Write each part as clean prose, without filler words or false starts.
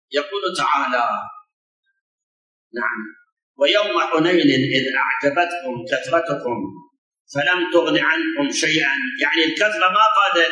يقول تعالى: نعم، ويوم حنين إذ أعجبتكم كثرتكم فلم تغن عنكم شيئا، يعني الكثرة ما قادت،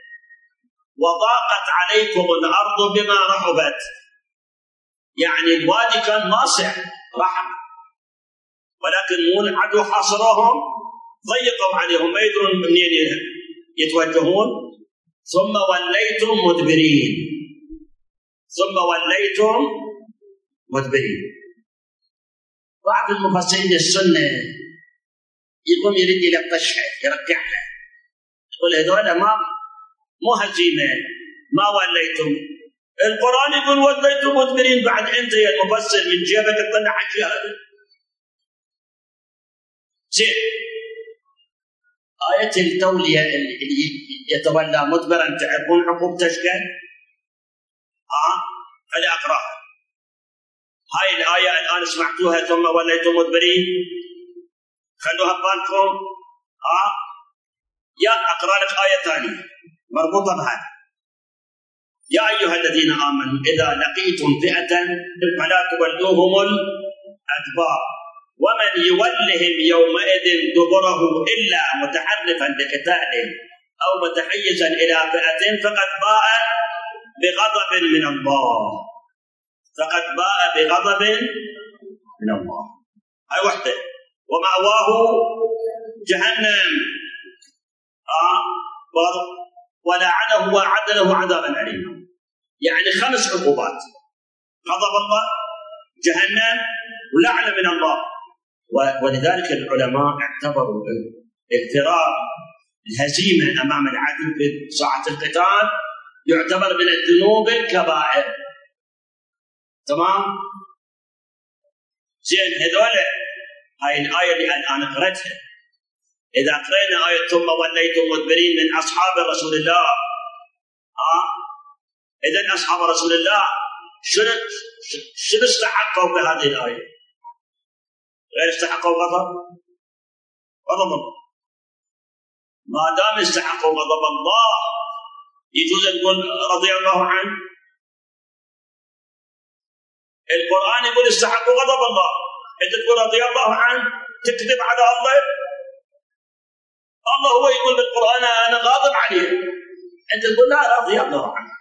وضاقت عليكم الأرض بما رحبت، يعني الوادي كان واسع رحب، ولكن مو العدو حاصرهم ضيقوا عليهم ما يدرون منين يتوجهون. ثم وليتم مدبرين، ثم وليتم مدبرين. بعض المفسرين السنة يقوم يريد يلطشها يرجعها، يقول هذول مو هزيمة، ما وليتم. القرآن يقول وليتم مدبرين، بعد أنت يا المفسر من جيبك تطلع حكي هذا. زين، آية التولية اللي يتولى مدبرا تعرفون عقوبته شكل؟ خلي أقرأها. هاي الآية الآن سمعتوها ثم وليتم مدبرين، خلوها ببالكم. يا أقرأ لك آية ثانية مربوطة بهذا: يا أيها الذين آمنوا إذا لقيتم فئة فلا تولوهم الأدبار ومن يولهم يومئذ دبره إلا متحرفا لقتال أو متحيزا إلى فئة فقد باء بغضب من الله، فقد باء بغضب من الله. هاي وحدة. ومأواه جهنم ولعنه وأعد له عذابا أليما. يعني 5 عقوبات: غضب الله، جهنم، ولعنة من الله. ولذلك العلماء اعتبروا اقتراب الهزيمة أمام العدو في ساعة القتال يعتبر من الذنوب الكبائر. تمام؟ زين، هذول هاي الآية اللي الآن قرأتها، إذا قرأنا آية ثم وليتم مدبرين من أصحاب رسول الله، إذن أصحاب رسول الله شنو استحقوا بهذه الآية؟ غير استحقوا غضب الله. ما دام استحقوا غضب الله يجوز أن نقول رضي الله عنه. القرآن يقول استحقوا غضب الله، أنت تقول رضي الله عنه، تكذب على الله. الله هو يقول بالقرآن أنا غاضب عليه، أنت تقول لا رضي الله عنه.